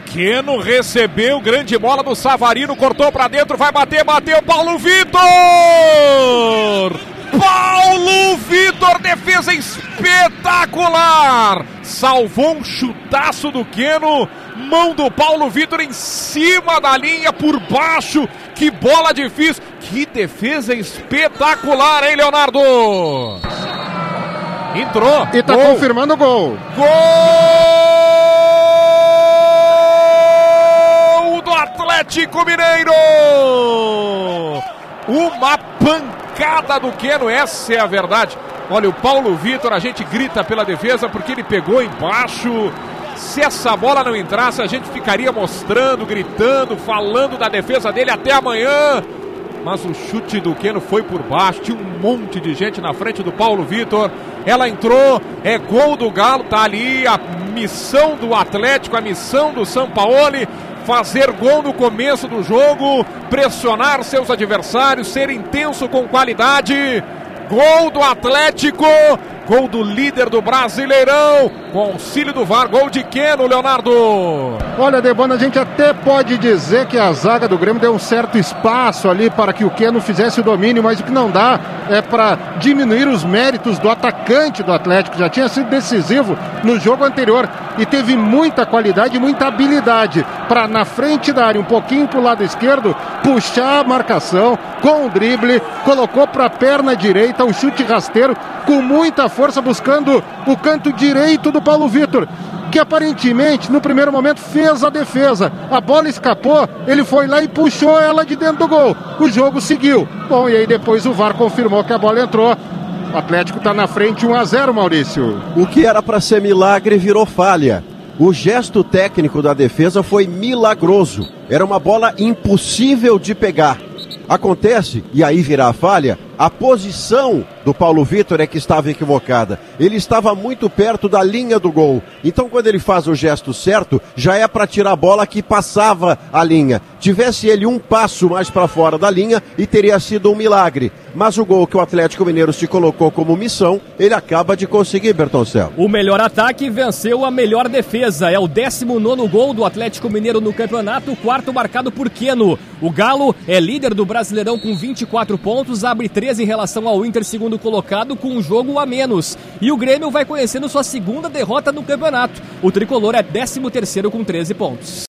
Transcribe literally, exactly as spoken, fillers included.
Keno recebeu, grande bola do Savarino, cortou pra dentro, vai bater, bateu, Paulo Vitor! Paulo Vitor, defesa espetacular! Salvou um chutaço do Keno, mão do Paulo Vitor em cima da linha, por baixo, que bola difícil, que defesa espetacular, hein, Leonardo? Entrou. E tá gol. confirmando o gol. Gol do Atlético Mineiro! Uma pancada do Keno, essa é a verdade. Olha, o Paulo Vitor, a gente grita pela defesa porque ele pegou embaixo. Se essa bola não entrasse, a gente ficaria mostrando, gritando, falando da defesa dele até amanhã. Mas o chute do Keno foi por baixo, tinha um monte de gente na frente do Paulo Vitor. Ela entrou, é gol do Galo, tá ali a missão do Atlético, a missão do Sampaoli, fazer gol no começo do jogo, pressionar seus adversários, ser intenso com qualidade. Gol do Atlético, gol do líder do Brasileirão, com auxílio do V A R, gol de Keno, Leonardo. Olha, Debona, a gente até pode dizer que a zaga do Grêmio deu um certo espaço ali para que o Keno fizesse o domínio, mas o que não dá é para diminuir os méritos do atacante do Atlético, já tinha sido decisivo no jogo anterior e teve muita qualidade e muita habilidade para, na frente da área, um pouquinho para o lado esquerdo, puxar a marcação com o drible, colocou para a perna direita, um chute rasteiro com muita força, buscando o canto direito do Paulo Vitor, que aparentemente no primeiro momento fez a defesa, a bola escapou, ele foi lá e puxou ela de dentro do gol, o jogo seguiu. Bom, e aí depois o V A R confirmou que a bola entrou. O Atlético está na frente um a zero, Maurício. O que era para ser milagre virou falha. O gesto técnico da defesa foi milagroso, era uma bola impossível de pegar. Acontece, e aí virá a falha, a posição do Paulo Vitor é que estava equivocada. Ele estava muito perto da linha do gol. Então, quando ele faz o gesto certo, já é para tirar a bola que passava a linha. Tivesse ele um passo mais para fora da linha e teria sido um milagre. Mas o gol que o Atlético Mineiro se colocou como missão, ele acaba de conseguir, Bertoncello. O melhor ataque venceu a melhor defesa. É o décimo nono gol do Atlético Mineiro no campeonato, o quarto marcado por Keno. O Galo é líder do Brasileirão com vinte e quatro pontos, abre treze em relação ao Inter, segundo colocado, com um jogo a menos. E o Grêmio vai conhecendo sua segunda derrota no campeonato. O tricolor é décimo terceiro com treze pontos.